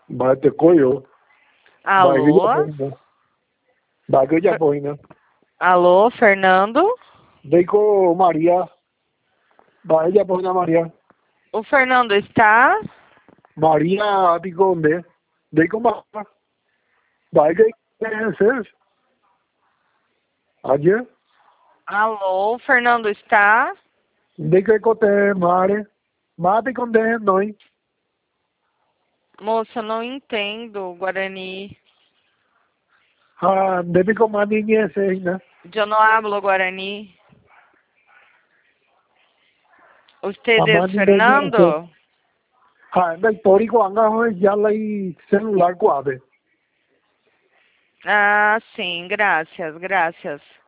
Vai ter coio. Alô? Bagulho de apoio, né? Alô, Fernando? Dei com Maria. Bagulho de apoio na Maria. O Fernando está? Maria Bigonde. Dei com Maria. Bagulho de ser. Adiante. Alô, Fernando está? Dei que cote mare. Mate com de noi. Moça, eu não entendo Guarani. Ah, deve com madinha sei, né? Eu não hablo Guarani. Usted es Fernando? Ah, dai tori ko anga ho ya lai celular ko ave. Ah, sim, gracias, gracias.